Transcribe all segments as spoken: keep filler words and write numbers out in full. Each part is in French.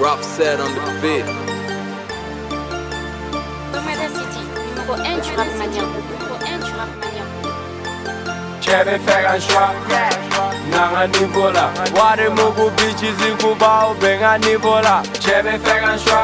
Rough set on the beat. Nomada City, numéro un du rap malien. Numéro un du rap malien. J'avais fait un choix, nanga niveau là. Wari mugu bitches ikuba ubenga niveau là. J'avais fait un choix,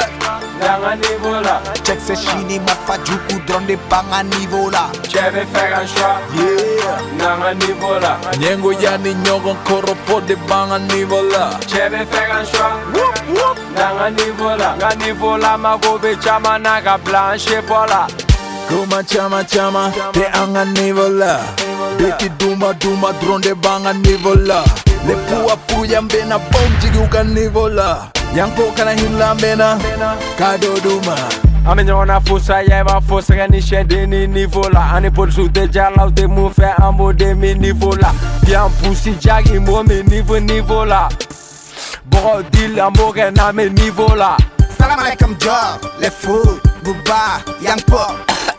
nanga niveau là. Check ce chini mafajuku dronde banga niveau là. J'avais fait un choix, Yeah, nanga niveau là. Nyengo yani nyogon koropo de banga niveau là. J'avais fait un choix, nanga niveau là. Nanga niveau là magobe chama naga blanche pola. Kuma chama chama de anga niveau là. Beti duma duma dronde banga niveau là. Le pua puya mbena bom jiguka niveau là. Yanko kana himla mbena kado duma. Ame nyona fosa yeba fosa gani shede ni niveau là. Ane pour sous de jala ou de mou fait un mot de mi niveau là. Bien poussi jagi mo mi niveau niveau là. Bro deal amour na me niveau là. salam alaikum job, les fous, Bouba, Yang Pop.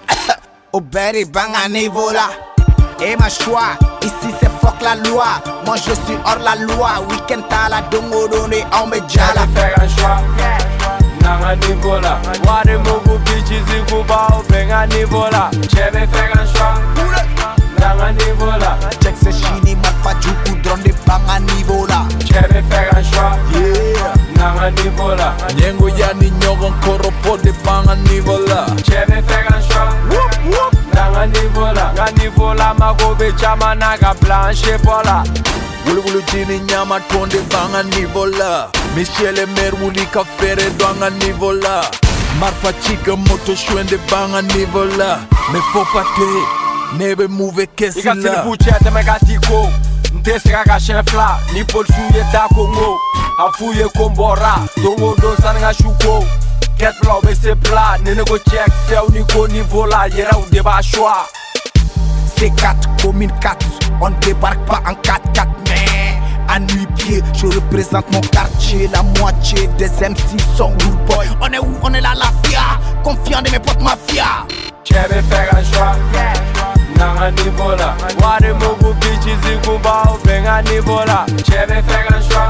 Oberi banga niveau là. Et ma choix, ici c'est fuck la loi. Moi je suis hors la loi. Weekend à la dongo donné, on me jala. J'avais fait un choix, nanga niveau là. Wari mugu bitches ikuba ubenga niveau là. J'avais fait un choix, nanga niveau là. Check ce chini mafajuku dronde banga niveau là. J'avais fait un choix, Yeah, nanga niveau là. Nyengo yani nyogon koropo de banga niveau là. J'avais fait un choix, nanga niveau là. Nanga niveau là magobe chama naga blanche pola. Wulu wulu jini nyama tonde banga niveau là. Michel et Mer wuli kafere banga niveau là. Marfa chica moto shwende banga niveau là. Mais faut pas te nebe mouve kesi Ika tini là. buchete mega tiko. Ntesi kaka chefla. Ni pol suye da kongo. Afuye kombora. Dongo don sananga shuko. Ket pla obe se pla. Nene go check. Se ou niko niveau là. Yera ou deba choix. C quatre, commune quatre. On débarque pas en quatre quatre, mais à nu-pied, je représente mon quartier. La moitié des M C sont rude boy. On est où? On est là, la F I A. Confiant de mes potes mafia. J'avais fait un choix, nanga niveau là. Wari mugu bitches ikuba ubenga niveau là. J'avais fait un choix,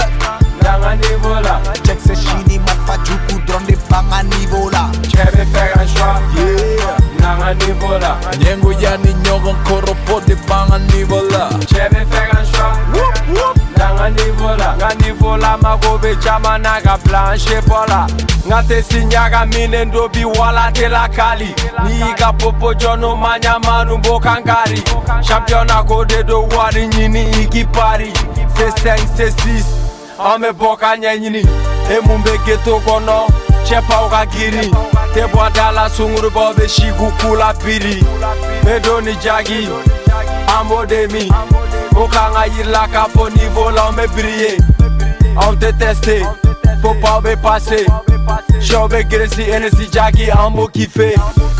nanga niveau là. Check ce chini mafajuku dronde banga niveau là. J'avais fait un choix, Yeah, nanga niveau là. Nyengo yani nyogon koropo de banga niveau là. J'avais fait un choix, nanga niveau là. Nanga niveau là magobe chama naga blanche pola. Ngate sinyaga mine ndobi wala te la kali. Ni iga popo jono manya manu bokangari. Championnat code do wari nyini iki pari. C'est cinq, c'est six. Ame boka nyini. E mumbe geto kono. Chepa uka giri. Te boadala sunguru bobe shigu kula piri. Medoni jagi. Ambo demi. Okanga yirla kapo niveau là on me briller. On te testé. Faut pas me passer. J'obé Gracie, N S Jackie, Ambo kiffé.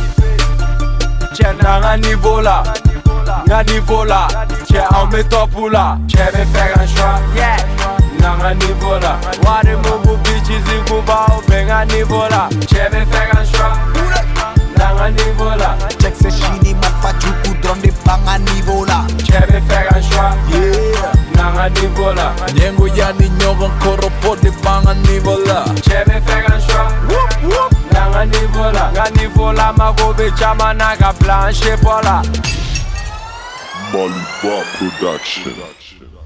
Tiens, nanga niveau là, nanga niveau là. Tiens, on met top là. J'avais fait un choix, nanga niveau là. Wari mugu bitches ikuba ubenga niveau là. J'avais fait un choix, nanga niveau là. check ce chini mafajuku dronde banga niveau là. J'avais fait un choix, Yeah, nanga niveau là. Nyengo yani nyogon koropo de banga niveau là. J'avais fait un choix, nanga niveau là. Nanga niveau là magobe chama naga blanche pola. Maliba Production.